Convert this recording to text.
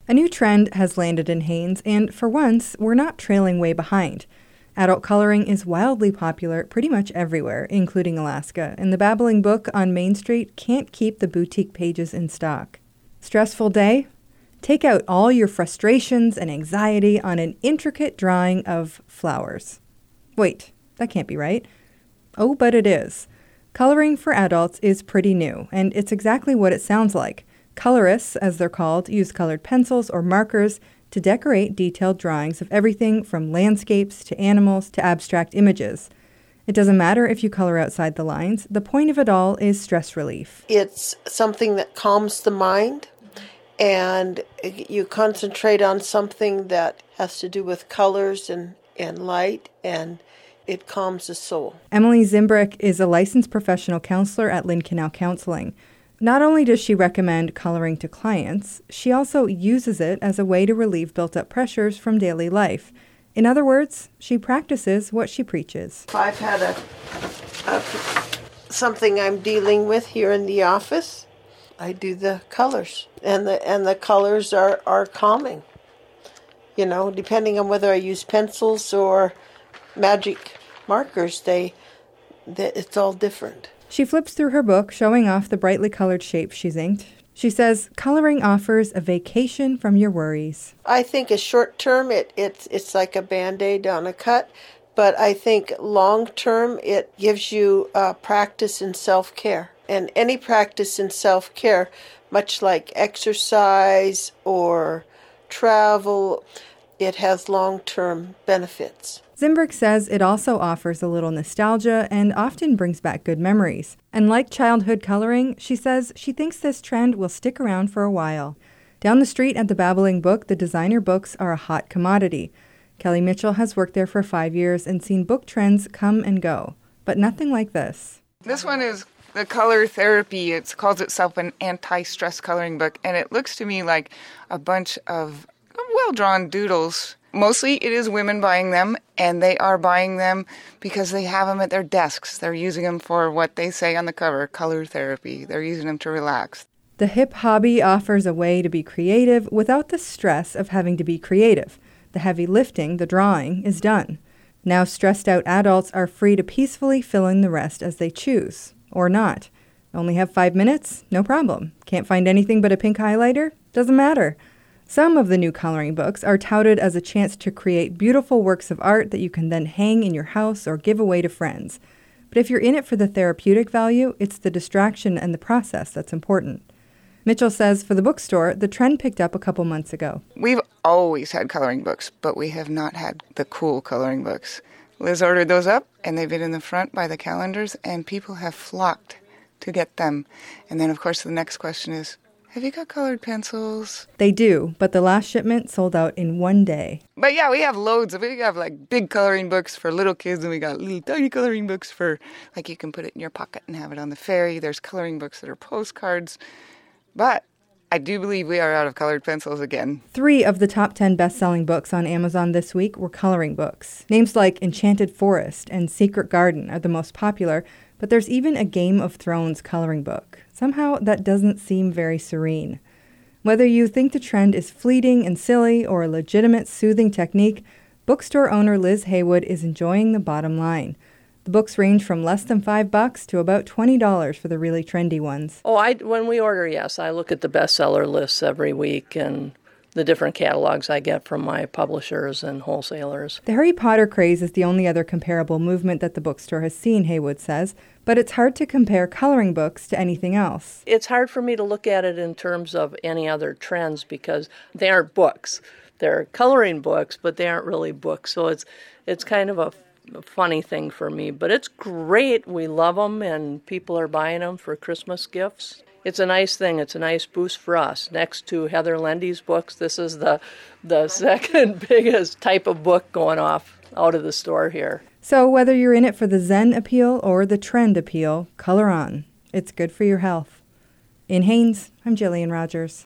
A new trend has landed in Hanes, and for once, we're not trailing way behind. Adult coloring is wildly popular pretty much everywhere, including Alaska, and the Babbling Book on Main Street can't keep the boutique pages in stock. Stressful day? Take out all your frustrations and anxiety on an intricate drawing of flowers. Wait, that can't be right. Oh, but it is. Coloring for adults is pretty new, and it's exactly what it sounds like. Colorists, as they're called, use colored pencils or markers to decorate detailed drawings of everything from landscapes to animals to abstract images. It doesn't matter if you color outside the lines. The point of it all is stress relief. It's something that calms the mind, and you concentrate on something that has to do with colors and light, and it calms the soul. Emily Zimbrick is a licensed professional counselor at Lynn Canal Counseling. Not only does she recommend coloring to clients, she also uses it as a way to relieve built-up pressures from daily life. In other words, she practices what she preaches. If I've had something I'm dealing with here in the office, I do the colors, and the colors are calming. You know, depending on whether I use pencils or magic markers, it's all different. She flips through her book, showing off the brightly colored shapes she's inked. She says coloring offers a vacation from your worries. I think as short term, it's like a Band-Aid on a cut, but I think long term, it gives you practice in self-care. And any practice in self-care, much like exercise or travel, it has long-term benefits. Zimbrick says it also offers a little nostalgia and often brings back good memories. And like childhood coloring, she says she thinks this trend will stick around for a while. Down the street at the Babbling Book, the designer books are a hot commodity. Kelly Mitchell has worked there for 5 years and seen book trends come and go, but nothing like this. This one is the Color Therapy. It calls itself an anti-stress coloring book, and it looks to me like a bunch of well-drawn doodles. Mostly it is women buying them, and they are buying them because they have them at their desks. They're using them for what they say on the cover, color therapy. They're using them to relax. The hip hobby offers a way to be creative without the stress of having to be creative. The heavy lifting, the drawing, is done. Now stressed out adults are free to peacefully fill in the rest as they choose, or not. Only have 5 minutes? No problem. Can't find anything but a pink highlighter? Doesn't matter. Some of the new coloring books are touted as a chance to create beautiful works of art that you can then hang in your house or give away to friends. But if you're in it for the therapeutic value, it's the distraction and the process that's important. Mitchell says for the bookstore, the trend picked up a couple months ago. We've always had coloring books, but we have not had the cool coloring books. Liz ordered those up, and they've been in the front by the calendars, and people have flocked to get them. And then, of course, the next question is, have you got colored pencils? They do, but the last shipment sold out in 1 day. But yeah, we have loads of it. We have like big coloring books for little kids, and we got little tiny coloring books for, like, you can put it in your pocket and have it on the ferry. There's coloring books that are postcards. But I do believe we are out of colored pencils again. 3 of the top 10 best-selling books on Amazon this week were coloring books. Names like Enchanted Forest and Secret Garden are the most popular, but there's even a Game of Thrones coloring book. Somehow that doesn't seem very serene. Whether you think the trend is fleeting and silly or a legitimate soothing technique, bookstore owner Liz Haywood is enjoying the bottom line. The books range from less than $5 to about $20 for the really trendy ones. When we order, yes, I look at the bestseller lists every week and the different catalogs I get from my publishers and wholesalers. The Harry Potter craze is the only other comparable movement that the bookstore has seen, Haywood says, but it's hard to compare coloring books to anything else. It's hard for me to look at it in terms of any other trends because they aren't books. They're coloring books, but they aren't really books. So it's kind of a funny thing for me, but it's great. We love them, and people are buying them for Christmas gifts. It's a nice thing. It's a nice boost for us. Next to Heather Lendy's books, this is the second biggest type of book going off out of the store here. So whether you're in it for the Zen appeal or the trend appeal, color on. It's good for your health. In Haines, I'm Jillian Rogers.